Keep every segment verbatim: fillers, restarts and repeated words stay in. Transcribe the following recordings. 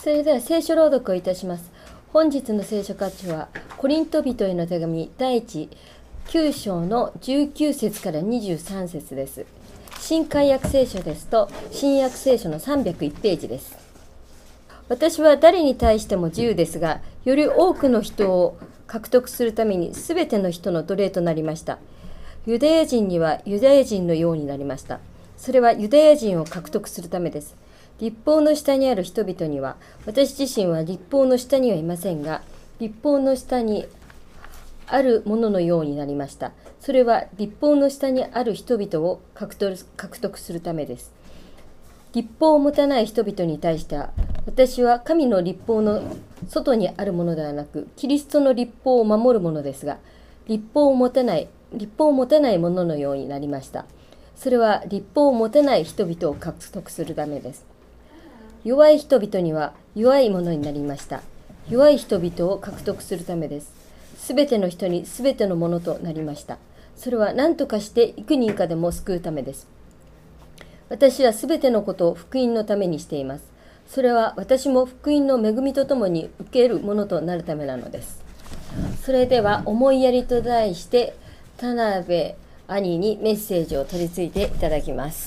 それでは聖書朗読をいたします。本日の聖書箇所はコリント人への手紙第一きゅう章のじゅうきゅう節からにじゅうさん節です。新海訳聖書ですと新約聖書のさんびゃくいちページです。私は誰に対しても自由ですが、より多くの人を獲得するために全ての人の奴隷となりました。ユダヤ人にはユダヤ人のようになりました。それはユダヤ人を獲得するためです。律法の下にある人々には、私自身は律法の下にはいませんが、律法の下にあるもののようになりました。それは律法の下にある人々を獲得、獲得するためです。律法を持たない人々に対しては、私は神の律法の外にあるものではなく、キリストの律法を守るものですが、律法を持たない、律法を持たないもののようになりました。それは律法を持たない人々を獲得するためです。弱い人々には弱いものになりました。弱い人々を獲得するためです。すべての人にすべてのものとなりました。それは何とかして幾人かでも救うためです。私はすべてのことを福音のためにしています。それは私も福音の恵みとともに受けるものとなるためなのです。それでは思いやりと題して田辺兄にメッセージを取り次いでいただきます。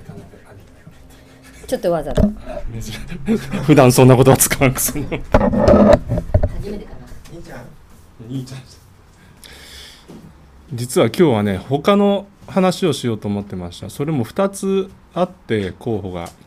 ちょっとわざと普段そんなことは使わんくせに初めてかな。 兄ちゃん兄ちゃん実は今日はね、他の話をしようと思ってました。それもふたつあって候補が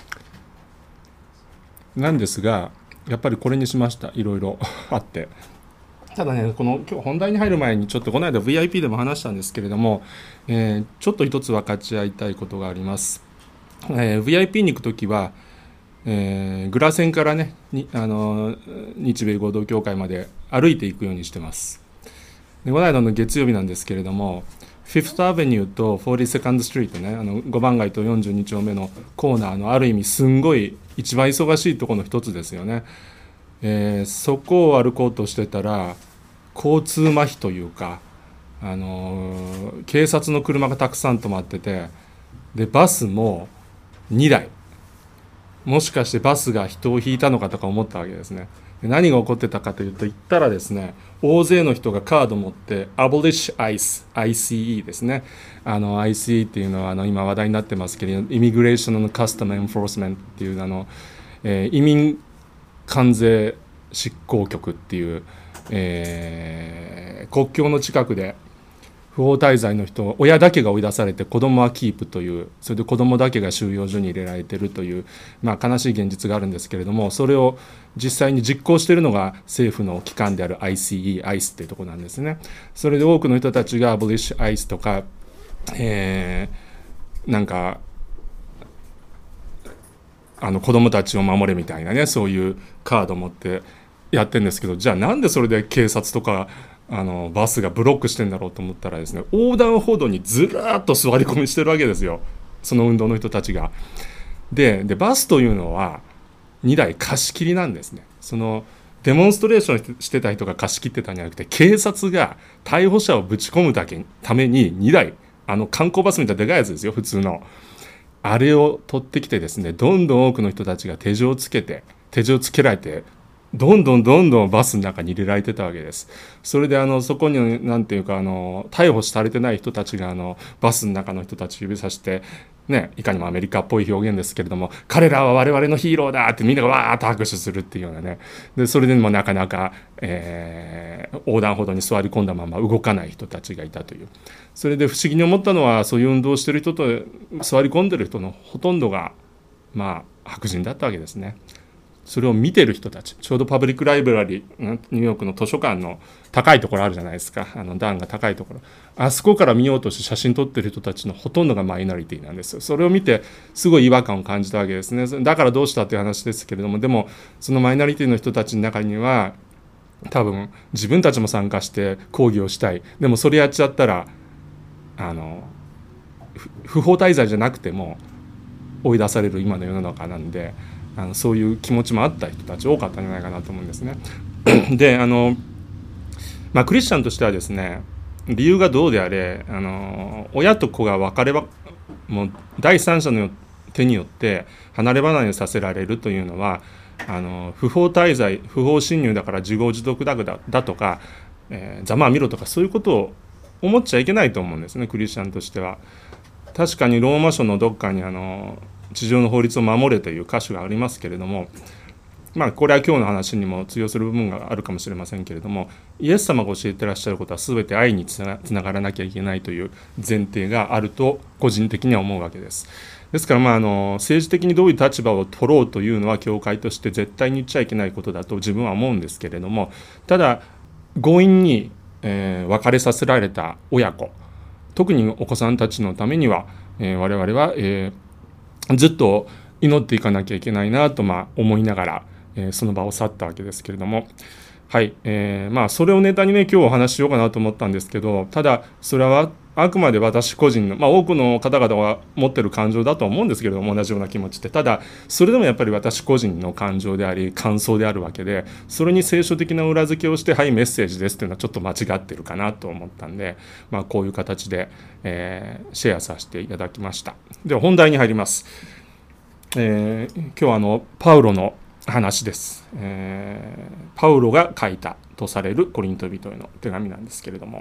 なんですが、やっぱりこれにしました。いろいろあって、ただね、この今日本題に入る前にちょっとこの間 ブイアイピー でも話したんですけれども、えー、ちょっと一つ分かち合いたいことがあります。えー、ブイアイピー に行くときは、えー、グラセンからねにあの日米合同協会まで歩いていくようにしてます。でこの間の月曜日なんですけれども、フィフスアベニューとフォーティーセカンドストリートね、あのごばん街とよんじゅうに丁目のコーナーのある意味すんごい一番忙しいところの一つですよね。えー、そこを歩こうとしてたら交通麻痺というか、あのー、警察の車がたくさん止まってて、でバスもにだい、もしかしてバスが人を引いたのかとか思ったわけですね。で何が起こってたかというと、言ったらですね、大勢の人がカードを持って Abolishアイシー アイシーイー ですね。あの アイシーイー っていうのはあの今話題になってますけど、イミグレーションのカスタムエンフォースメントっていうあの、えー、移民関税執行局っていう、えー、国境の近くで不法滞在の人、親だけが追い出されて子供はキープという、それで子供だけが収容所に入れられているという、まあ、悲しい現実があるんですけれども、それを実際に実行しているのが政府の機関である アイシーイー、アイシー っていうところなんですね。それで多くの人たちがアボリッシュアイシーとか、えー、なんかあの子供たちを守れみたいなね、そういうカードを持ってやってるんですけど、じゃあなんでそれで警察とかあのバスがブロックしてんだろうと思ったらですね、横断歩道にずらーっと座り込みしてるわけですよ、その運動の人たちが。で、でバスというのはにだい貸し切りなんですね。そのデモンストレーションしてた人が貸し切ってたんじゃなくて、警察が逮捕者をぶち込むだけためににだい、あの観光バスみたいなでかいやつですよ、普通のあれを取ってきてですね、どんどん多くの人たちが手錠をつけて手錠つけられて、どんどんどんどんバスの中に入れられてたわけです。それであのそこになんていうか、あの逮捕されてない人たちがあのバスの中の人たち指さしてね、いかにもアメリカっぽい表現ですけれども、彼らは我々のヒーローだってみんながわーっと拍手するっていうようなね。でそれでもなかなか、えー、横断歩道に座り込んだまま動かない人たちがいたという。それで不思議に思ったのは、そういう運動をしてる人と座り込んでる人のほとんどがまあ白人だったわけですね。それを見てる人たち、ちょうどパブリックライブラリー、ニューヨークの図書館の高いところあるじゃないですか、あの段が高いところ、あそこから見ようとして写真撮ってる人たちのほとんどがマイノリティなんですよ。それを見てすごい違和感を感じたわけですね。だからどうしたっていう話ですけれども、でもそのマイノリティの人たちの中には多分自分たちも参加して抗議をしたい、でもそれやっちゃったらあの不法滞在じゃなくても追い出される今の世の中なんで、あのそういう気持ちもあった人たち多かったんじゃないかなと思うんですね。であの、まあ、クリスチャンとしてはですね、理由がどうであれ、あの親と子が別ればもう第三者の手によって離れ離れさせられるというのは、あの不法滞在不法侵入だから自業自得だだとか、えー、ざまあ見ろとかそういうことを思っちゃいけないと思うんですね、クリスチャンとしては。確かにローマ書のどっかにあの地上の法律を守れという箇所がありますけれども、まあこれは今日の話にも通用する部分があるかもしれませんけれども、イエス様が教えてらっしゃることは全て愛につながらなきゃいけないという前提があると個人的には思うわけです。ですから、まあ、あの政治的にどういう立場を取ろうというのは教会として絶対に言っちゃいけないことだと自分は思うんですけれども、ただ強引に、えー、別れさせられた親子、特にお子さんたちのためには、えー、我々は、えー、ずっと祈っていかなきゃいけないなと、まあ、思いながら、えー、その場を去ったわけですけれども、はい、えー、まあそれをネタにね今日お話ししようかなと思ったんですけど、ただそれはあくまで私個人の、まあ、多くの方々は持ってる感情だと思うんですけれども、同じような気持ちって、ただそれでもやっぱり私個人の感情であり感想であるわけで、それに聖書的な裏付けをしてはいメッセージですというのはちょっと間違ってるかなと思ったんで、まあ、こういう形で、えー、シェアさせていただきました。では本題に入ります。えー、今日はあのパウロの話です、えー、パウロが書いたとされるコリント人への手紙なんですけれども、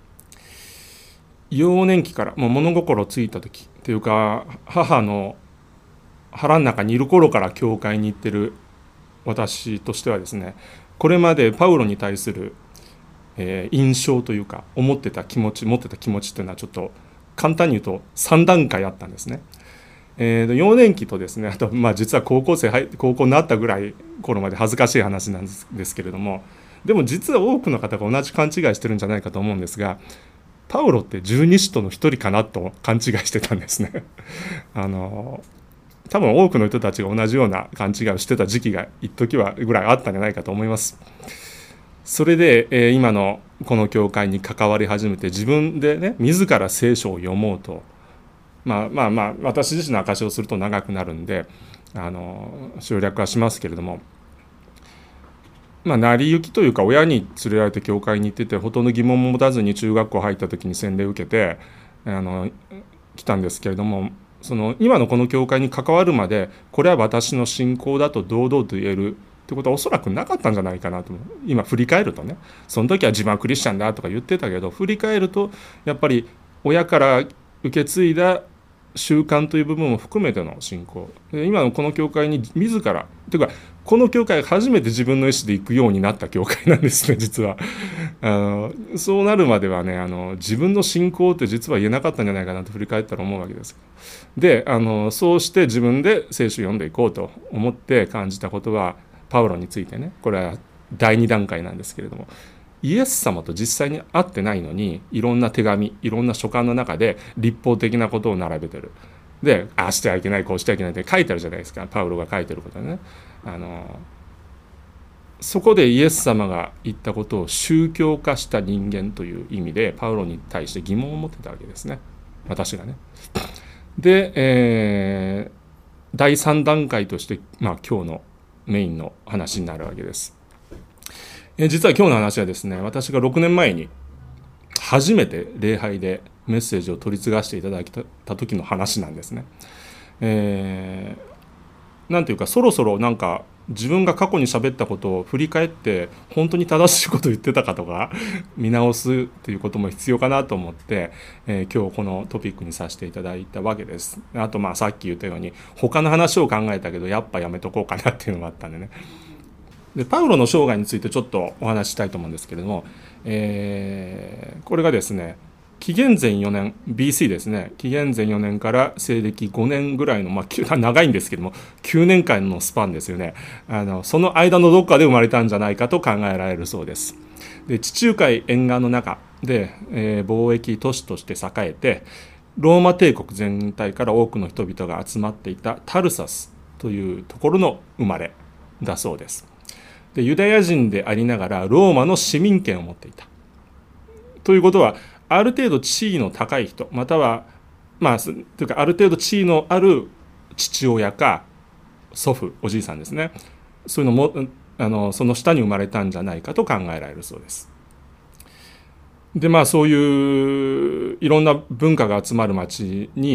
幼年期からもう物心ついた時っていうか、母の腹の中にいる頃から教会に行ってる私としてはですね、これまでパウロに対する、えー、印象というか思ってた気持ち持ってた気持ちというのはちょっと簡単に言うとさん段階あったんですね。えー、幼年期とですね、あと、まあ、実は高校生高校になったぐらい頃まで恥ずかしい話なんですですけれども、でも実は多くの方が同じ勘違いしてるんじゃないかと思うんですが、パウロって十二使徒の一人かなと勘違いしてたんですね。あの多分多くの人たちが同じような勘違いをしてた時期が一時はぐらいあったんじゃないかと思います。それで、えー、今のこの教会に関わり始めて、自分でね自ら聖書を読もうと、まあまあまあ私自身の証しをすると長くなるんであの省略はしますけれども、まあ、成り行きというか親に連れられて教会に行ってて、ほとんど疑問も持たずに中学校入った時に洗礼を受けてあの来たんですけれども、その今のこの教会に関わるまでこれは私の信仰だと堂々と言えるってことはおそらくなかったんじゃないかなと思う。今振り返るとね、その時は自分はクリスチャンだとか言ってたけど、振り返るとやっぱり親から受け継いだ習慣という部分も含めての信仰、今のこの教会に自らというか、この教会が初めて自分の意思で行くようになった教会なんですね、実は。あのそうなるまではね、あの自分の信仰って実は言えなかったんじゃないかなと振り返ったら思うわけです。であのそうして自分で聖書を読んでいこうと思って感じたことは、パウロについてね、これはだいに段階なんですけれども、イエス様と実際に会ってないのに、いろんな手紙いろんな書簡の中で立法的なことを並べてる。でああしてはいけないこうしてはいけないって書いてあるじゃないですか、パウロが書いてることね。あのそこでイエス様が言ったことを宗教化した人間という意味でパウロに対して疑問を持ってたわけですね、私がね。で、えー、だいさん段階として、まあ、今日のメインの話になるわけです。え実は今日の話はですね、私がろくねんまえに初めて礼拝でメッセージを取り継がせていただいた時の話なんですね。えー、なんていうか、そろそろなんか自分が過去に喋ったことを振り返って本当に正しいことを言ってたかとか見直すっていうことも必要かなと思って、えー、今日このトピックにさせていただいたわけです。あとまあさっき言ったように他の話を考えたけどやっぱやめとこうかなっていうのがあったんでね。でパウロの生涯についてちょっとお話ししたいと思うんですけれども、えー、これがですね、紀元前よねん ビーシー ですね、紀元前よねんから西暦ごねんぐらいの、まあ、長いんですけどもきゅうねんかんのスパンですよね。あのその間のどっかで生まれたんじゃないかと考えられるそうです。で地中海沿岸の中で、えー、貿易都市として栄えて、ローマ帝国全体から多くの人々が集まっていたタルサスというところの生まれだそうです。でユダヤ人でありながらローマの市民権を持っていたということは、ある程度地位の高い人、またはまあというかある程度地位のある父親か祖父、おじいさんですね、そういうのもあのその下に生まれたんじゃないかと考えられるそうです。でまあそういういろんな文化が集まる町に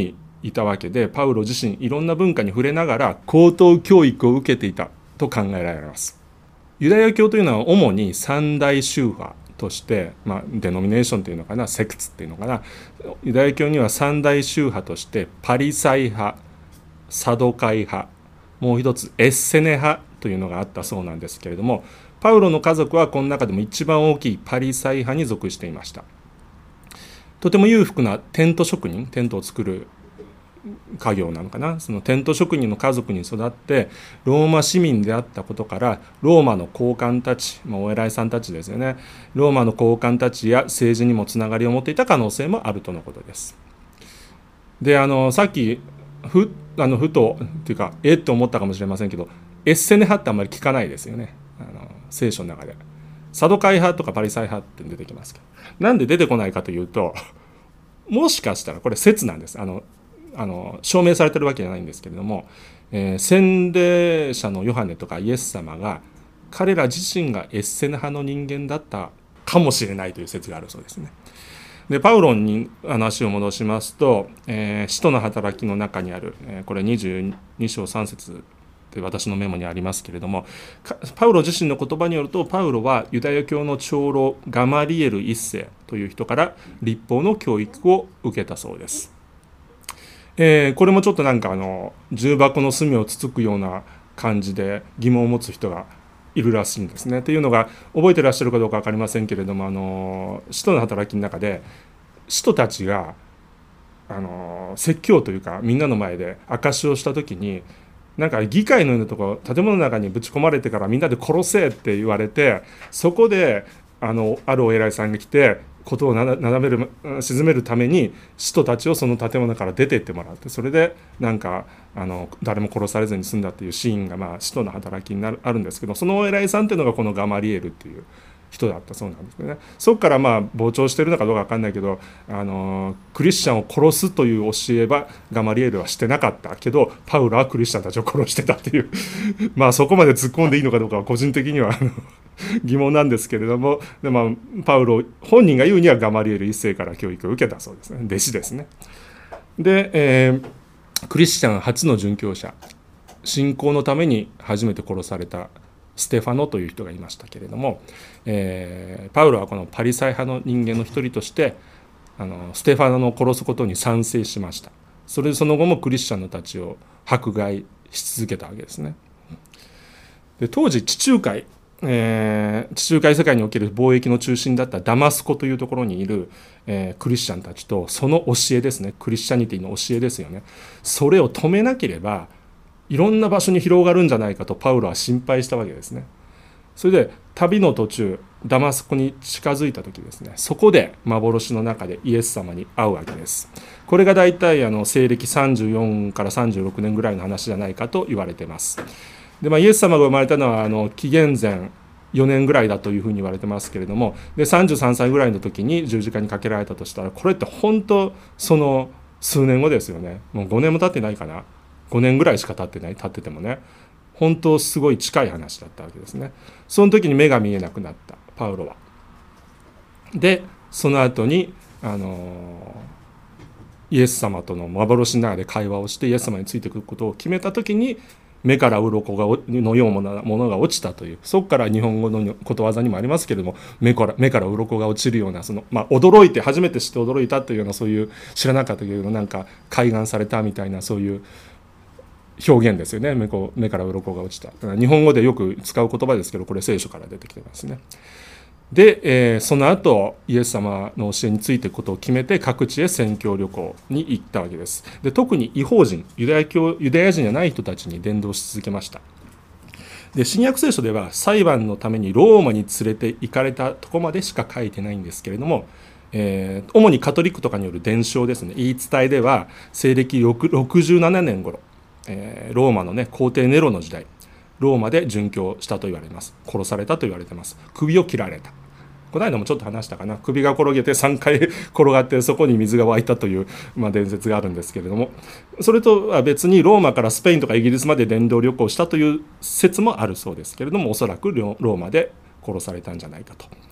いたわけで、パウロ自身いろんな文化に触れながら高等教育を受けていたと考えられます。ユダヤ教というのは主に三大宗派として、まあ、デノミネーションというのかな、セクツっていうのかな、ユダヤ教には三大宗派としてパリサイ派、サドカイ派、もう一つエッセネ派というのがあったそうなんですけれども、パウロの家族はこの中でも一番大きいパリサイ派に属していました。とても裕福なテント職人、テントを作る家業なのかな、そのテント職人の家族に育ってローマ市民であったことから、ローマの高官たち、まあ、お偉いさんたちですよね、ローマの高官たちや政治にもつながりを持っていた可能性もあるとのことです。で、あのさっきふあのふとっていうかえっと思ったかもしれませんけど、エッセネ派ってあんまり聞かないですよね、あの聖書の中で。サドカイ派とかパリサイ派って出てきますけど、なんで出てこないかというと、もしかしたらこれ説なんです。あのあの証明されてるわけじゃないんですけれども、えー、洗礼者のヨハネとかイエス様が彼ら自身がエッセネ派の人間だったかもしれないという説があるそうですね。でパウロに足を戻しますと、えー、使徒の働きの中にある、えー、これにじゅうに章さん節で私のメモにありますけれども、パウロ自身の言葉によると、パウロはユダヤ教の長老ガマリエル一世という人から律法の教育を受けたそうです。えー、これもちょっとなんかあの重箱の隅をつつくような感じで疑問を持つ人がいるらしいんですね。というのが、覚えてらっしゃるかどうか分かりませんけれども、あの使徒の働きの中で使徒たちがあの説教というかみんなの前で証しをした時に、なんか議会のようなところ、建物の中にぶち込まれてからみんなで殺せって言われて、そこであのあるお偉いさんが来てことをなだめる沈めるために使徒たちをその建物から出て行ってもらって、それでなんかあの誰も殺されずに済んだっていうシーンが、まあ使徒の働きになるあるんですけど、そのお偉いさんっていうのがこのガマリエルっていう人だったそうなんですね。そこからまあ膨張してるのかどうか分かんないけど、あのクリスチャンを殺すという教えはガマリエルはしてなかったけど、パウロはクリスチャンたちを殺してたっていうまあそこまで突っ込んでいいのかどうかは個人的には疑問なんですけれども、で、まあ、パウロ本人が言うにはガマリエル一世から教育を受けたそうですね。弟子ですね。で、えー、クリスチャン初の殉教者、信仰のために初めて殺されたステファノという人がいましたけれども、えー、パウロはこのパリサイ派の人間の一人としてあのステファノを殺すことに賛成しました。それでその後もクリスチャンのたちを迫害し続けたわけですね。で、当時地中海えー、地中海世界における貿易の中心だったダマスコというところにいる、えー、クリスチャンたちとその教えですね、クリスチャニティの教えですよね、それを止めなければいろんな場所に広がるんじゃないかとパウロは心配したわけですね。それで旅の途中ダマスコに近づいた時ですね、そこで幻の中でイエス様に会うわけです。これがだいたいあの西暦さんじゅうよんからさんじゅうろくねんぐらいの話じゃないかと言われています。で、まあ、イエス様が生まれたのはあの紀元前よねんぐらいだというふうに言われてますけれども、でさんじゅうさんさいぐらいの時に十字架にかけられたとしたら、これって本当その数年後ですよね。もうごねんも経ってないかな、ごねんぐらいしか経ってない、経っててもね、本当すごい近い話だったわけですね。その時に目が見えなくなったパウロは。でその後にあのイエス様との幻の中で会話をしてイエス様についてくることを決めた時に、目から鱗がのようなものが落ちたという、そこから日本語のことわざにもありますけれども、目から目から鱗が落ちるような、その、まあ、驚いて初めて知って驚いたというような、そういう知らなかったけどなんか開眼されたみたいな、そういう表現ですよね。目こ目から鱗が落ちた。だから日本語でよく使う言葉ですけど、これ聖書から出てきてますね。で、えー、その後イエス様の教えについていくことを決めて各地へ宣教旅行に行ったわけです。で、特に異邦人、ユダヤ教、ユダヤ人じゃない人たちに伝道し続けました。で、新約聖書では裁判のためにローマに連れて行かれたとこまでしか書いてないんですけれども、えー、主にカトリックとかによる伝承ですね、言い伝えでは西暦ろくじゅうななねん頃、えー、ローマのね皇帝ネロの時代、ローマで殉教したと言われます。殺されたと言われてます。首を切られた。この間もちょっと話したかな、首が転げてさんかい転がってそこに水が湧いたという、まあ、伝説があるんですけれども、それとは別にローマからスペインとかイギリスまで伝道旅行したという説もあるそうですけれども、おそらくローマで殺されたんじゃないかと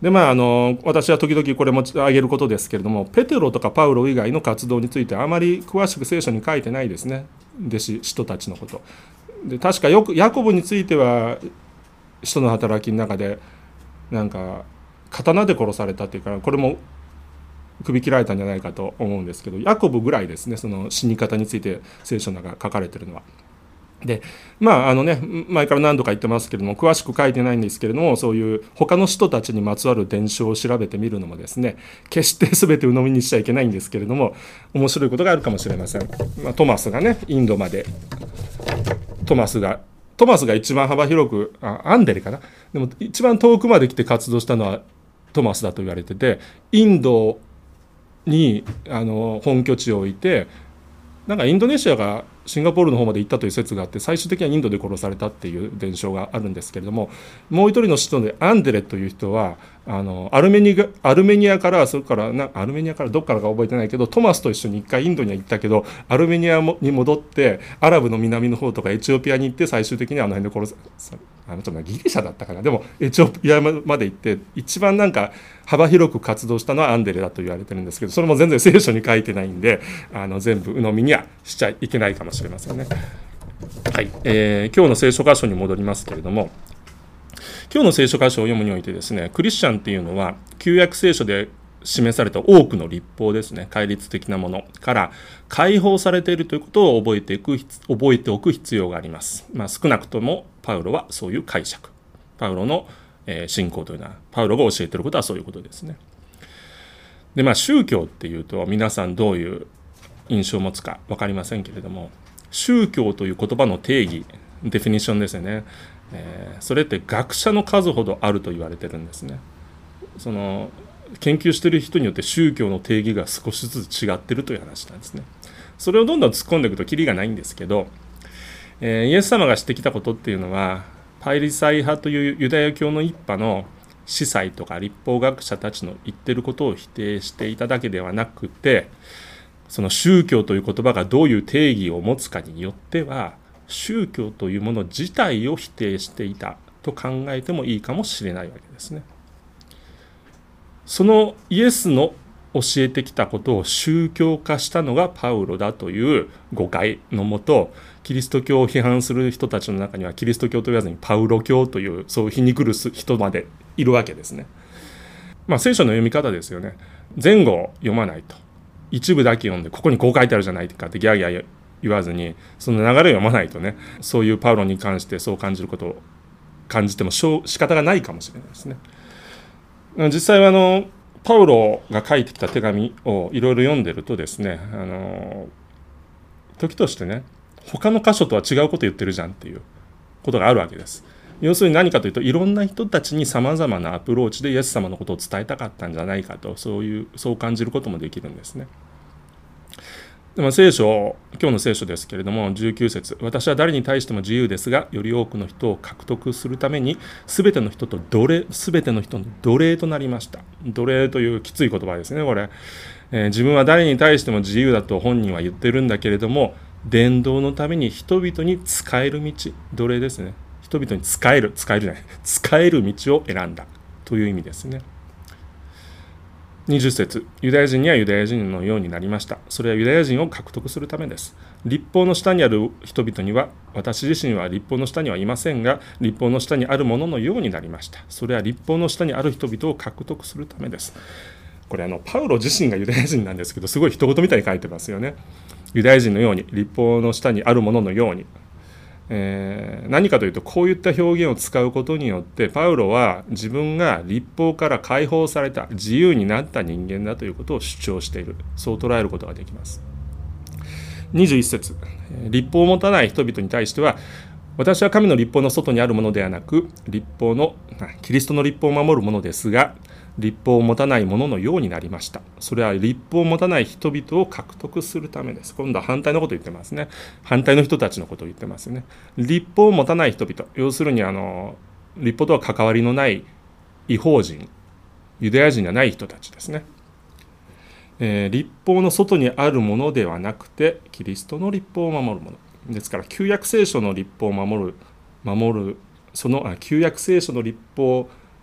でまあ、あの私は時々これも挙げることですけれども、ペテロとかパウロ以外の活動についてはあまり詳しく聖書に書いてないですね、弟子人たちのこと。で確かよくヤコブについては使徒の働きの中でなんか刀で殺されたっていうから、これも首切られたんじゃないかと思うんですけど、ヤコブぐらいですね、その死に方について聖書の中書かれてるのは。でまああのね、前から何度か言ってますけれども、詳しく書いてないんですけれども、そういう他の人たちにまつわる伝承を調べてみるのもですね、決して全て鵜呑みにしちゃいけないんですけれども、面白いことがあるかもしれません。まあ、トマスがね、インドまでトマスがトマスが一番幅広く、あアンデレかな、でも一番遠くまで来て活動したのはトマスだと言われてて、インドにあの本拠地を置いて、なんかインドネシアがシンガポールの方まで行ったという説があって、最終的にはインドで殺されたっていう伝承があるんですけれども、もう一人の人でアンデレという人はあのアルメニア、アルメニアからそれからなアルメニアからどっからか覚えてないけど、トマスと一緒に一回インドには行ったけど、アルメニアに戻ってアラブの南の方とかエチオピアに行って、最終的にはあの辺で殺さあのちょっとギリシャだったかな、でもエチオピアまで行って一番なんか幅広く活動したのはアンデレだと言われてるんですけど、それも全然聖書に書いてないんで、あの全部鵜呑みにはしちゃいけないかもしれませんね。はい、えー、今日の聖書箇所に戻りますけれども、今日の聖書箇所を読むにおいてですね、クリスチャンっていうのは旧約聖書で示された多くの律法ですね、戒律的なものから解放されているということを覚えていく覚えておく必要があります。まあ、少なくともパウロはそういう解釈、パウロの信仰というのは、パウロが教えていることはそういうことですね。でまあ宗教っていうと皆さんどういう印象を持つか分かりませんけれども、宗教という言葉の定義、デフィニッションですよね、えー、それって学者の数ほどあると言われてるんですね。その研究している人によって宗教の定義が少しずつ違っているという話なんですね。それをどんどん突っ込んでいくとキリがないんですけど、えー、イエス様がしてきたことっていうのは、パイリサイ派というユダヤ教の一派の司祭とか律法学者たちの言ってることを否定していただけではなくて、その宗教という言葉がどういう定義を持つかによっては、宗教というもの自体を否定していたと考えてもいいかもしれないわけですね。そのイエスの教えてきたことを宗教化したのがパウロだという誤解のもと、キリスト教を批判する人たちの中にはキリスト教と言わずにパウロ教というそう皮肉る人までいるわけですね。まあ聖書の読み方ですよね。前後を読まないと、一部だけ読んでここにこう書いてあるじゃないかってギャーギャー言わずに、その流れを読まないとね、そういうパウロに関してそう感じることを感じても仕方がないかもしれないですね。実際はあのパウロが書いてきた手紙をいろいろ読んでるとですね、あの時としてね、他の箇所とは違うこと言ってるじゃんっていうことがあるわけです。要するに何かというと、いろんな人たちにさまざまなアプローチでイエス様のことを伝えたかったんじゃないかと、そういうそう感じることもできるんですね。でも聖書、今日の聖書ですけれども、じゅうきゅう節、私は誰に対しても自由ですが、より多くの人を獲得するために、すべての人と奴隷、すべての人の奴隷となりました。奴隷というきつい言葉ですね、これ。えー、自分は誰に対しても自由だと本人は言ってるんだけれども、伝道のために人々に使える道、奴隷ですね。人々に使える、使えるじゃない、使える道を選んだという意味ですね。にじゅう節、ユダヤ人にはユダヤ人のようになりました。それはユダヤ人を獲得するためです。律法の下にある人々には、私自身は律法の下にはいませんが、律法の下にあるもののようになりました。それは律法の下にある人々を獲得するためです。これあのパウロ自身がユダヤ人なんですけど、すごい人事みたいに書いてますよね。ユダヤ人のように、律法の下にあるもののように。えー、何かというと、こういった表現を使うことによってパウロは自分が律法から解放された自由になった人間だということを主張している、そう捉えることができます。にじゅういち節、律法を持たない人々に対しては、私は神の律法の外にあるものではなく、律法のキリストの律法を守るものですが、律法を持たないもののようになりました。それは律法を持たない人々を獲得するためです。今度は反対のことを言ってますね。反対の人たちのことを言ってますね。律法を持たない人々、要するにあの律法とは関わりのない異邦人、ユダヤ人じゃない人たちですね。えー、律法の外にあるものではなくて、キリストの律法を守るものですから、旧約聖書の律法を守る守るその旧約聖書の律法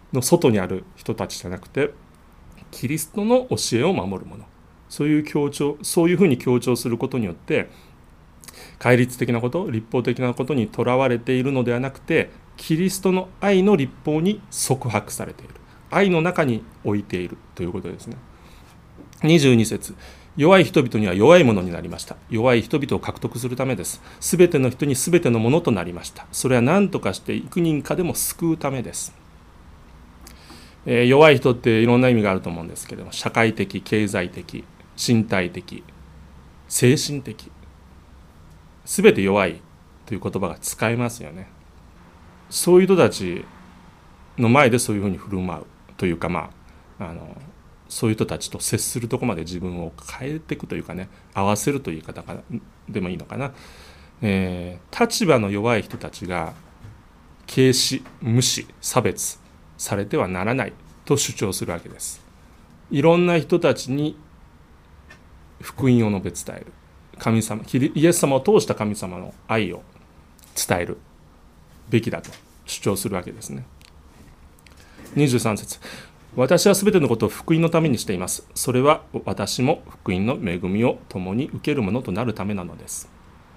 の外にある人たちじゃなくて、キリストの教えを守る者、そういう強調、そういうふうに強調することによって、戒律的なこと、立法的なことにとらわれているのではなくて、キリストの愛の立法に束縛されている、愛の中に置いているということですね。にじゅうに節、弱い人々には弱いものになりました。弱い人々を獲得するためです。すべての人にすべてのものとなりました。それは何とかして幾人かでも救うためです。えー、弱い人っていろんな意味があると思うんですけれども、社会的、経済的、身体的、精神的、すべて弱いという言葉が使えますよね。そういう人たちの前でそういうふうに振る舞うというか、まあ、あのそういう人たちと接するところまで自分を変えていくというかね、合わせるという言い方でもいいのかな、えー、立場の弱い人たちが軽視、無視、差別されてはならないと主張するわけです。いろんな人たちに福音を述べ伝える、神様、イエス様を通した神様の愛を伝えるべきだと主張するわけですね。にじゅうさん節、私はすべてのことを福音のためにしています。それは私も福音の恵みを共に受けるものとなるためなのです。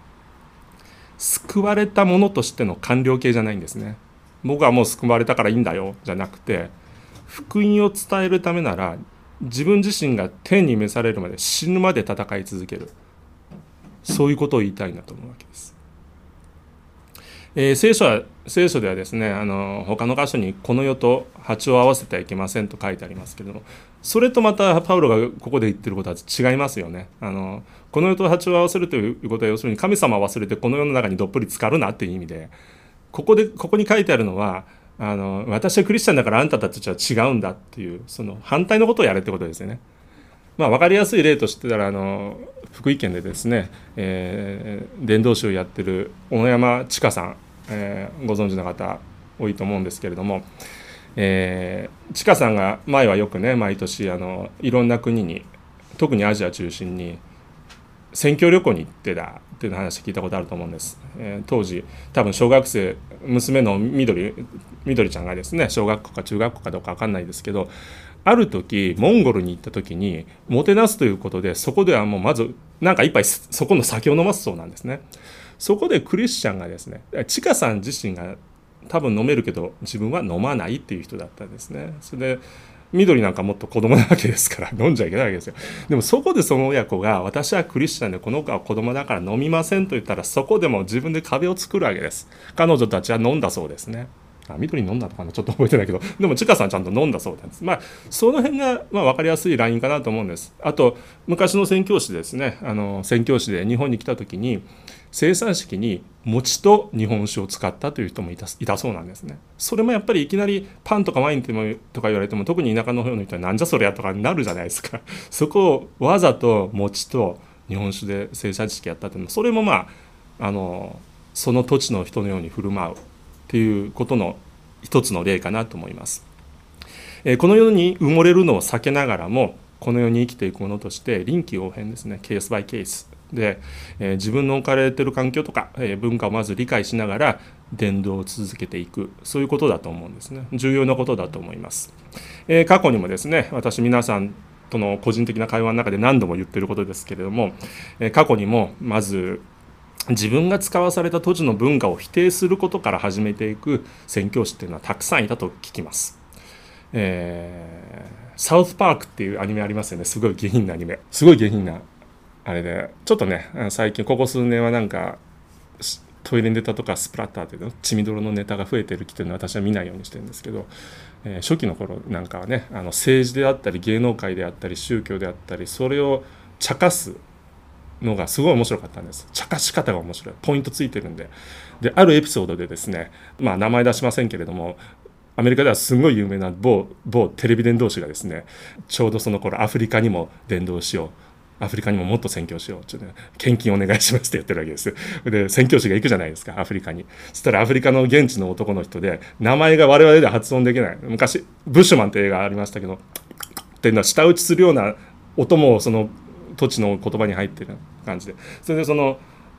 救われたものとしての完了形じゃないんですね。僕はもう救われたからいいんだよじゃなくて、福音を伝えるためなら自分自身が天に召されるまで死ぬまで戦い続ける、そういうことを言いたいなと思うわけです。えー、聖書は聖書ではですね、あの他の箇所にこの世と波長を合わせてはいけませんと書いてありますけれども、それとまたパウロがここで言ってることは違いますよね。あのこの世と波長を合わせるということは、要するに神様を忘れてこの世の中にどっぷり浸かるなっていう意味で、ここでここに書いてあるのは、あの私はクリスチャンだからあんたたちは違うんだっていう、その反対のことをやれってことですよね。まあ、分かりやすい例としてたら、あの福井県でですね、えー、伝道師をやってる小野山千佳さん、えー、ご存知の方多いと思うんですけれども、えー、千佳さんが前はよくね、毎年あのいろんな国に、特にアジア中心に宣教旅行に行ってたっていう話聞いたことあると思うんです。えー、当時多分小学生、娘のみどりみどりちゃんがですね、小学校か中学校かどうか分かんないですけど、ある時モンゴルに行った時にもてなすということで、そこではもうまずなんか一杯そこの酒を飲ますそうなんですね。そこでクリスチャンがですね、千佳さん自身が多分飲めるけど自分は飲まないっていう人だったんですね。それで緑なんかもっと子供なわけですから飲んじゃいけないわけですよ。でもそこでその親子が、私はクリスチャンでこの子は子供だから飲みませんと言ったら、そこでも自分で壁を作るわけです。彼女たちは飲んだそうですね。あ、緑飲んだのかな、ちょっと覚えてないけど、でも千佳さんちゃんと飲んだそうなんです。まあその辺がまあ分かりやすいラインかなと思うんです。あと昔の宣教師ですね、あの宣教師で日本に来た時に生産式に餅と日本酒を使ったという人もいた、いたそうなんですね。それもやっぱりいきなりパンとかワインとか言われても、特に田舎の方の人はなんじゃそれやとかになるじゃないですか。そこをわざと餅と日本酒で生産式やったというのも、それもまああのその土地の人のように振る舞うっていうことの一つの例かなと思います。えー、この世に埋もれるのを避けながらも、この世に生きていくものとして臨機応変ですね、ケースバイケースで、えー、自分の置かれている環境とか、えー、文化をまず理解しながら伝道を続けていく、そういうことだと思うんですね。重要なことだと思います。えー、過去にもですね、私皆さんとの個人的な会話の中で何度も言っていることですけれども、えー、過去にもまず自分が使わされた土地の文化を否定することから始めていく宣教師っていうのはたくさんいたと聞きます。えー、サウスパークっていうアニメありますよね。すごい下品なアニメ、すごい下品なあれで、ちょっとね最近ここ数年はなんかトイレネタとかスプラッターというの血みどろのネタが増えてるきてるのは私は見ないようにしてるんですけど、えー、初期の頃なんかはね、あの政治であったり芸能界であったり宗教であったり、それを茶化すのがすごい面白かったんです。茶化し方が面白い、ポイントついてるんで。であるエピソードでですね、まあ名前出しませんけれども、アメリカではすごい有名な某某テレビ伝道師がですね、ちょうどその頃アフリカにも伝道しよう、アフリカにももっと宣教しようって、ね、献金お願いしますって言ってるわけです。で宣教師が行くじゃないですか、アフリカに。そしたらアフリカの現地の男の人で、名前が我々では発音できない、昔ブッシュマンって映画ありましたけどっていうのは舌打ちするような音もその土地の言葉に入ってる感じで、それでその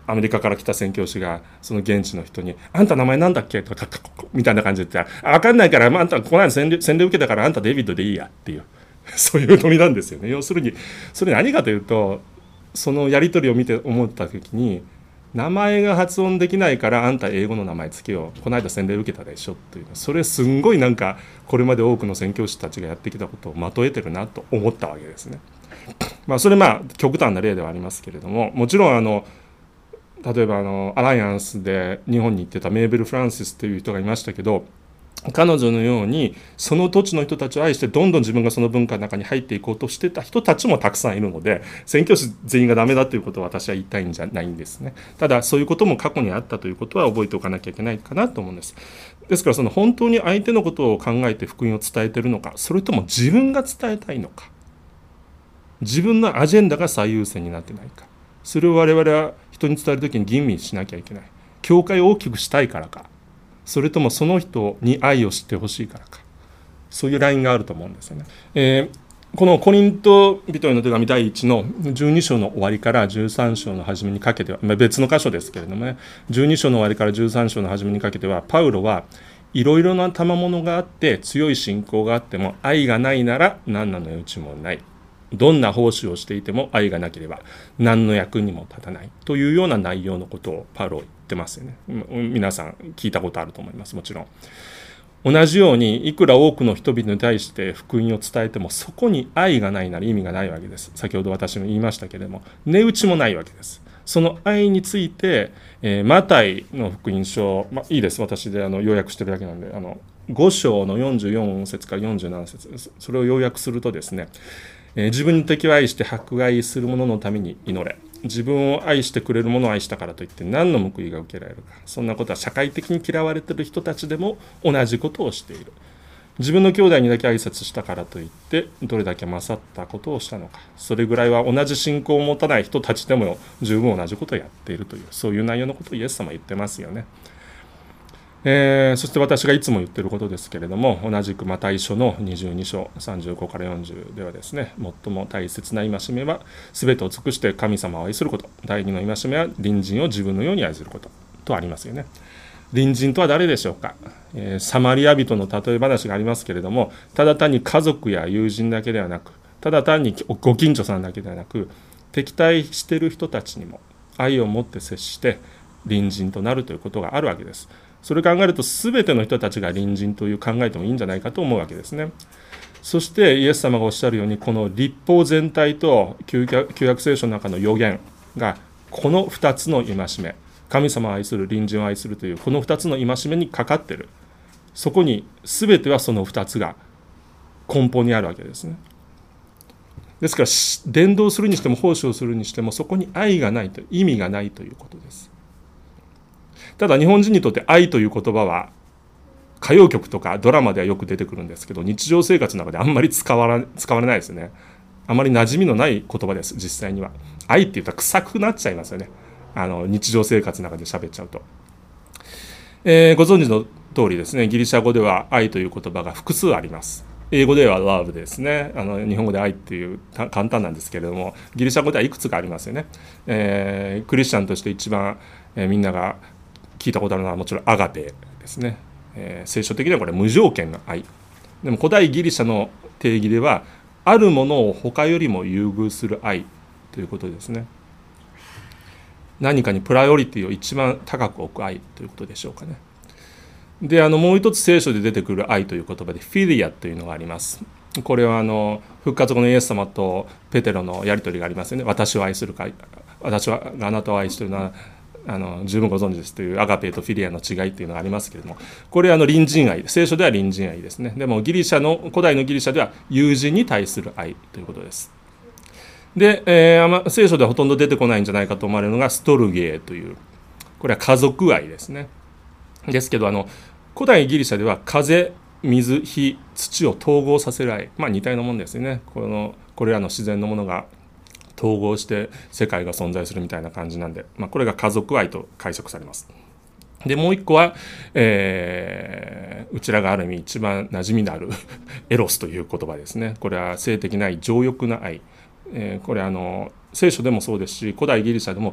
アメリカから来た宣教師がその現地の人に「あんた名前なんだっけ?」とかみたいな感じで言ったら「分かんないから、まあ、あんたこの間洗礼洗礼受けたからあんたデビッドでいいや」っていうそういうノリなんですよね。要するにそれ何かというと、そのやり取りを見て思った時に、名前が発音できないからあんた英語の名前つけよう、この間洗礼受けたでしょっていう、それすんごいなんかこれまで多くの宣教師たちがやってきたことをまとえてるなと思ったわけですね。まあそれまあ極端な例ではありますけれども、もちろんあの例えばあのアライアンスで日本に行ってたメーベル・フランシスという人がいましたけど、彼女のようにその土地の人たちを愛してどんどん自分がその文化の中に入っていこうとしてた人たちもたくさんいるので、宣教師全員がダメだということを私は言いたいんじゃないんですね。ただそういうことも過去にあったということは覚えておかなきゃいけないかなと思うんです。ですからその本当に相手のことを考えて福音を伝えているのか、それとも自分が伝えたいのか、自分のアジェンダが最優先になってないか、それを我々は人に伝えるときに吟味しなきゃいけない。教会を大きくしたいからか、それともその人に愛を知ってほしいからか、そういうラインがあると思うんですよね。えー、このコリント人への手紙第一のじゅうに章の終わりからじゅうさん章の初めにかけては、まあ、別の箇所ですけれどもね、じゅうに章の終わりからじゅうさん章の初めにかけては、パウロはいろいろな賜物があって強い信仰があっても愛がないなら何の値打ちもない、どんな奉仕をしていても愛がなければ何の役にも立たないというような内容のことをパウロは言ってますよね。皆さん聞いたことあると思います。もちろん同じようにいくら多くの人々に対して福音を伝えても、そこに愛がないなら意味がないわけです。先ほど私も言いましたけれども、値打ちもないわけです。その愛について、えー、マタイの福音書、まあ、いいです、私であの要約してるだけなんで、あのご章のよんじゅうよん節からよんじゅうなな節、それを要約するとですね、自分の敵を愛して迫害する者のために祈れ、自分を愛してくれる者を愛したからといって何の報いが受けられるか、そんなことは社会的に嫌われている人たちでも同じことをしている。自分の兄弟にだけ挨拶したからといってどれだけ勝ったことをしたのか、それぐらいは同じ信仰を持たない人たちでも十分同じことをやっているという、そういう内容のことをイエス様は言ってますよね。えー、そして私がいつも言っていることですけれども、同じくマタイ書のにじゅうに章さんじゅうごからよんじゅうではですね、最も大切な戒めは全てを尽くして神様を愛すること、第二の戒めは隣人を自分のように愛することとありますよね。隣人とは誰でしょうか。えー、サマリア人の例え話がありますけれども、ただ単に家族や友人だけではなく、ただ単にご近所さんだけではなく、敵対している人たちにも愛を持って接して隣人となるということがあるわけです。それを考えると全ての人たちが隣人という考えてもいいんじゃないかと思うわけですね。そしてイエス様がおっしゃるように、この律法全体と旧約聖書の中の預言がこのふたつの戒め、神様を愛する、隣人を愛するというこのふたつの戒めにかかっている。そこに全てはそのふたつが根本にあるわけですね。ですから伝道するにしても奉仕をするにしても、そこに愛がないと意味がないということです。ただ日本人にとって愛という言葉は歌謡曲とかドラマではよく出てくるんですけど、日常生活の中であんまり使われ、使われないですね。あまり馴染みのない言葉です。実際には愛って言ったら臭くなっちゃいますよね。あの日常生活の中で喋っちゃうと、えー、ご存知の通りですね、ギリシャ語では愛という言葉が複数あります。英語では love ですね。あの日本語で愛っていう簡単なんですけれども、ギリシャ語ではいくつかありますよね。えー、クリスチャンとして一番、えー、みんなが聞いたことあるのはもちろんアガペですね。えー、聖書的にはこれ無条件の愛。でも古代ギリシャの定義では、あるものを他よりも優遇する愛ということですね。何かにプライオリティを一番高く置く愛ということでしょうかね。で、あのもう一つ聖書で出てくる愛という言葉でフィリアというのがあります。これはあの復活後のイエス様とペテロのやり取りがありますよね。私を愛するか、私はあなたを愛しているのはあの十分ご存知ですというアガペとフィリアの違いというのがありますけれども、これはあの隣人愛、聖書では隣人愛ですね。でもギリシャの古代のギリシャでは友人に対する愛ということです。で、えー、聖書ではほとんど出てこないんじゃないかと思われるのがストルゲーという、これは家族愛ですね。ですけどあの古代ギリシャでは風、水、火、土を統合させる愛、まあ似たようなもんですよね。このこれらの自然のものが統合して世界が存在するみたいな感じなんで、まあ、これが家族愛と解釈されます。でもう一個は、えー、うちらがある意味一番馴染みのあるエロスという言葉ですね。これは性的ない情欲な愛、えー、これあの聖書でもそうですし、古代ギリシャでも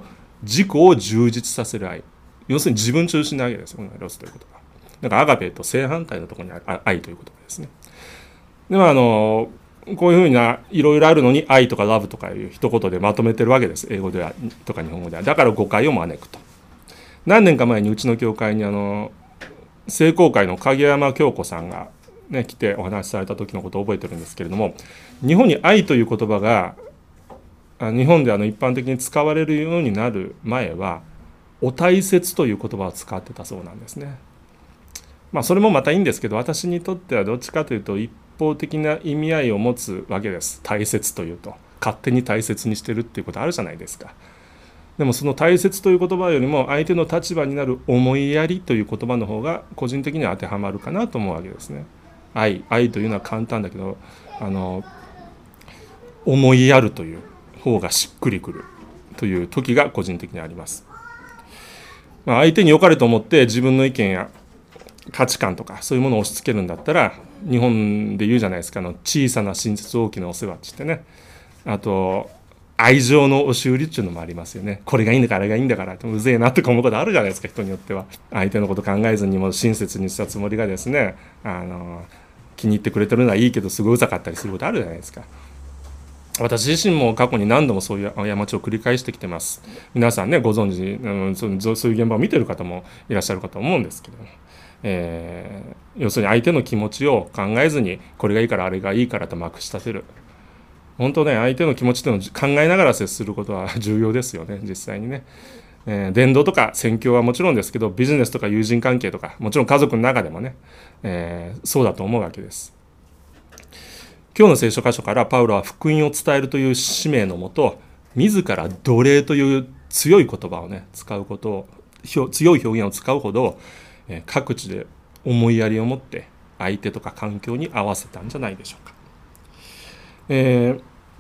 自己を充実させる愛、要するに自分中心なわけですよ、このエロスということは。だからアガペと正反対のところにある愛ということですね。でもあのこういうふうないろいろあるのに愛とかラブとかいう一言でまとめてるわけです、英語ではとか日本語では。だから誤解を招くと。何年か前にうちの教会にあの聖公会の影山京子さんが、ね、来てお話しされた時のことを覚えてるんですけれども、日本に愛という言葉が日本であの一般的に使われるようになる前はお大切という言葉を使ってたそうなんですね。まあそれもまたいいんですけど、私にとってはどっちかというと一方的な意味合いを持つわけです。大切というと勝手に大切にしてるっていうことあるじゃないですか。でもその大切という言葉よりも相手の立場になる思いやりという言葉の方が個人的には当てはまるかなと思うわけですね。愛愛というのは簡単だけど、あの思いやるという方がしっくりくるという時が個人的にあります。まあ、相手に良かれと思って自分の意見や価値観とかそういうものを押し付けるんだったら、日本で言うじゃないですか、あの小さな親切大きなお世話って言ってね、あと愛情の押し売りっていうのもありますよね。これがいいんだからあれがいいんだからってうぜえなとか思うことあるじゃないですか、人によっては。相手のこと考えずにも親切にしたつもりがですね、あの気に入ってくれてるのはいいけどすごいうざかったりすることあるじゃないですか。私自身も過去に何度もそういう過ちを繰り返してきてます。皆さんねご存知、うん、そうそういう現場を見ている方もいらっしゃるかと思うんですけども、えー、要するに相手の気持ちを考えずにこれがいいからあれがいいからとまくし立てる。本当ね、相手の気持ちというのを考えながら接することは重要ですよね、実際にね。えー、伝道とか宣教はもちろんですけど、ビジネスとか友人関係とか、もちろん家族の中でもね、えー、そうだと思うわけです。今日の聖書箇所からパウロは福音を伝えるという使命のもと、自ら奴隷という強い言葉をね使うことを、強い表現を使うほど、えー、各地で思いやりを持って相手とか環境に合わせたんじゃないでしょうか。え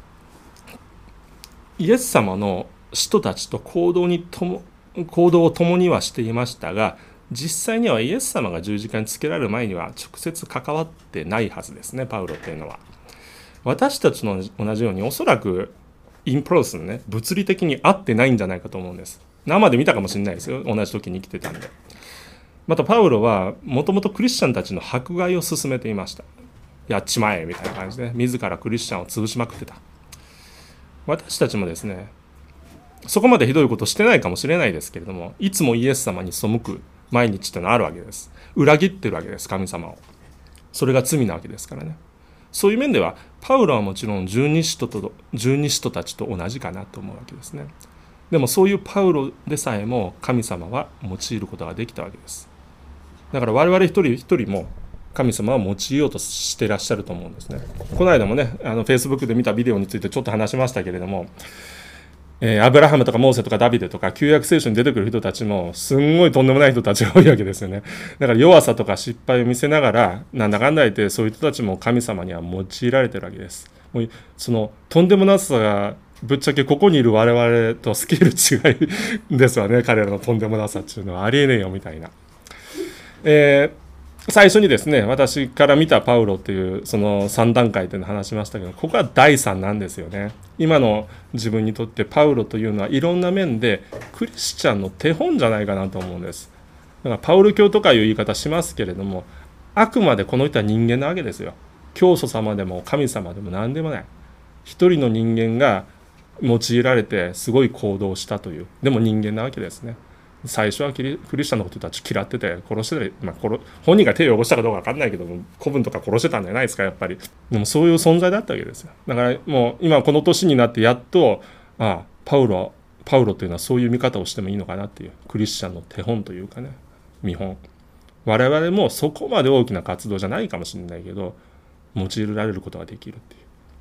ー、イエス様の使徒たちと行動にとも行動を共にはしていましたが、実際にはイエス様が十字架につけられる前には直接関わってないはずですね、パウロというのは。私たちの同じようにおそらくインプロセスね、物理的に会ってないんじゃないかと思うんです。生で見たかもしれないですよ、同じ時に生きてたんで。またパウロはもともとクリスチャンたちの迫害を進めていました。やっちまえみたいな感じで自らクリスチャンを潰しまくってた。私たちもですね、そこまでひどいことしてないかもしれないですけれども、いつもイエス様に背く毎日ってのはあるわけです。裏切ってるわけです、神様を。それが罪なわけですからね。そういう面ではパウロはもちろん十二使徒と十二使徒たちと同じかなと思うわけですね。でもそういうパウロでさえも神様は用いることができたわけです。だから我々一人一人も神様は用いようとしていらっしゃると思うんですね。この間もね、あの Facebook で見たビデオについてちょっと話しましたけれども、えー、アブラハムとかモーセとかダビデとか旧約聖書に出てくる人たちもすんごいとんでもない人たちが多いわけですよね。だから弱さとか失敗を見せながらなんだかんだ言ってそういう人たちも神様には用いられてるわけです。もうそのとんでもなさがぶっちゃけここにいる我々とスケール違いですわね。彼らのとんでもなさっていうのはありえねえよみたいな。えー最初にですね、私から見たパウロっていうそのさん段階というのを話しましたけど、ここはだいさんなんですよね。今の自分にとってパウロというのはいろんな面でクリスチャンの手本じゃないかなと思うんです。だからパウロ教とかいう言い方しますけれども、あくまでこの人は人間なわけですよ。教祖様でも神様でも何でもない。一人の人間が用いられてすごい行動をしたという、でも人間なわけですね。最初はクリスチャンの人たち嫌ってて殺してたり、まあ、殺本人が手を汚したかどうか分かんないけども子分とか殺してたんじゃないですか、やっぱり。でもそういう存在だったわけですよ。だからもう今この年になってやっとああパウロパウロというのはそういう見方をしてもいいのかなっていう、クリスチャンの手本というかね、見本。我々もそこまで大きな活動じゃないかもしれないけど用いられることができるっていう、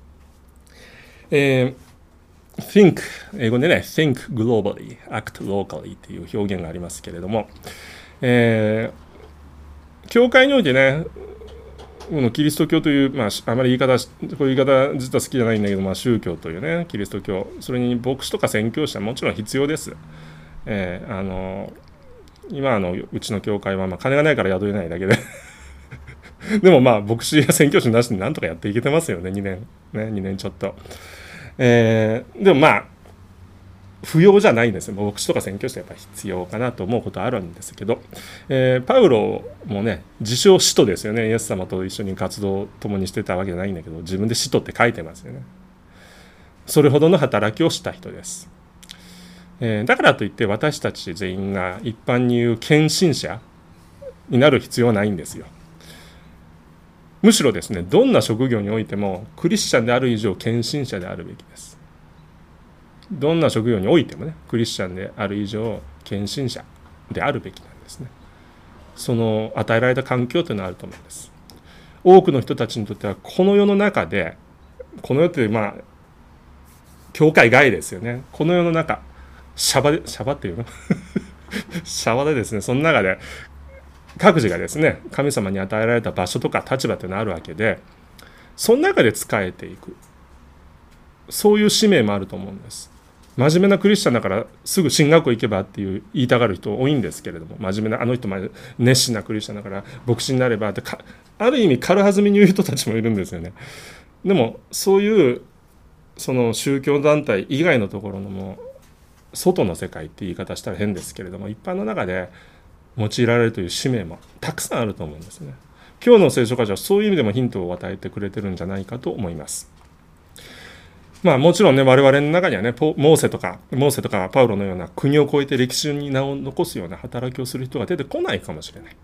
えーthink 英語でね think globally act locally っていう表現がありますけれども、えー、教会においてねこのキリスト教という、まあ、あまり言い方こういう言い方実は好きじゃないんだけど、まあ、宗教というねキリスト教、それに牧師とか宣教師はもちろん必要です。えー、あの今のうちの教会はまあ金がないから雇えないだけででもまあ牧師や宣教師なしでなんとかやっていけてますよね、にねんねにねんちょっと。えー、でもまあ不要じゃないんですよ。牧師とか宣教師はやっぱり必要かなと思うことはあるんですけど、えー、パウロもね自称使徒ですよね。イエス様と一緒に活動を共にしてたわけじゃないんだけど、自分で使徒って書いてますよね。それほどの働きをした人です。えー、だからといって私たち全員が一般に言う献身者になる必要はないんですよ。むしろですね、どんな職業においてもクリスチャンである以上献身者であるべきです。どんな職業においてもね、クリスチャンである以上献身者であるべきなんですね。その与えられた環境というのはあると思うんです。多くの人たちにとってはこの世の中で、この世ってまあ教会外ですよね。この世の中、シャバでシャバっていうのシャバでですね、その中で各自がですね、神様に与えられた場所とか立場というのがあるわけで、その中で仕えていく、そういう使命もあると思うんです。真面目なクリスチャンだからすぐ進学校行けばっていう言いたがる人多いんですけれども、真面目なあの人まで熱心なクリスチャンだから牧師になればってか、ある意味軽はずみに言う人たちもいるんですよね。でもそういうその宗教団体以外のところのもう外の世界って言い方したら変ですけれども、一般の中で用いられるという使命もたくさんあると思うんですね。今日の聖書箇所はそういう意味でもヒントを与えてくれてるんじゃないかと思います。まあもちろんね、我々の中にはね、モーセとかモーセとかパウロのような国を越えて歴史に名を残すような働きをする人が出てこないかもしれない。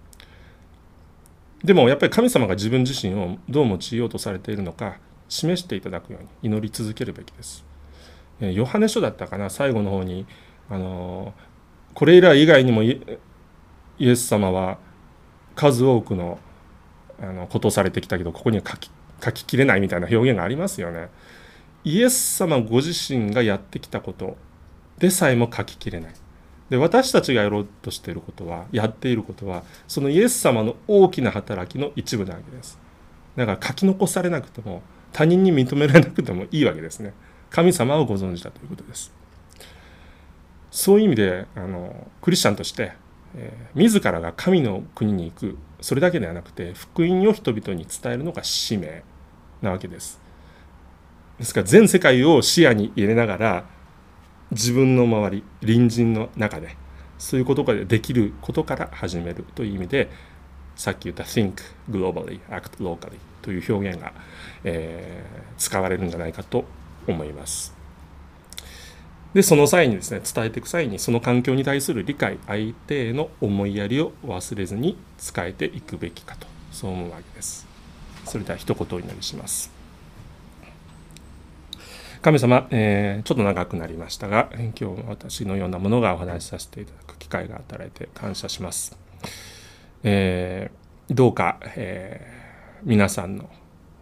でもやっぱり神様が自分自身をどう用いようとされているのか示していただくように祈り続けるべきです。ヨハネ書だったかな、最後の方にあのこれら以外にもイエス様は数多くのあのことをされてきたけど、ここには書き、書ききれないみたいな表現がありますよね。イエス様ご自身がやってきたことでさえも書ききれない。で、私たちがやろうとしていることは、やっていることは、そのイエス様の大きな働きの一部なわけです。だから書き残されなくても、他人に認められなくてもいいわけですね。神様をご存知だということです。そういう意味であのクリスチャンとして、えー、自らが神の国に行く、それだけではなくて福音を人々に伝えるのが使命なわけです。ですから全世界を視野に入れながら、自分の周り隣人の中でそういうことができることから始めるという意味で、さっき言った Think globally, act locally という表現が、えー、使われるんじゃないかと思います。でその際にですね、伝えていく際にその環境に対する理解、相手への思いやりを忘れずに伝えていくべきかと、そう思うわけです。それでは一言お祈りします。神様、えー、ちょっと長くなりましたが、今日私のようなものがお話しさせていただく機会が与えられて感謝します。えー、どうか、えー、皆さんの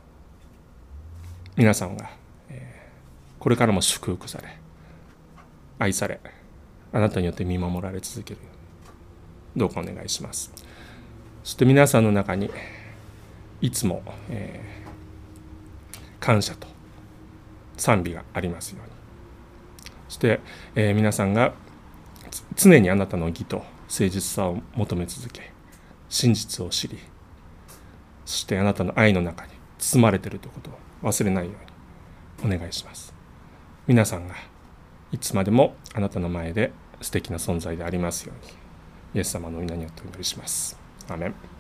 皆さんが、えー、これからも祝福され、愛され、あなたによって見守られ続ける、どうかお願いします。そして皆さんの中にいつも、えー、感謝と賛美がありますように。そして、えー、皆さんが常にあなたの義と誠実さを求め続け、真実を知り、そしてあなたの愛の中に包まれているということを忘れないようにお願いします。皆さんがいつまでもあなたの前で素敵な存在でありますように、イエス様の皆によってお祈りします。アーメン。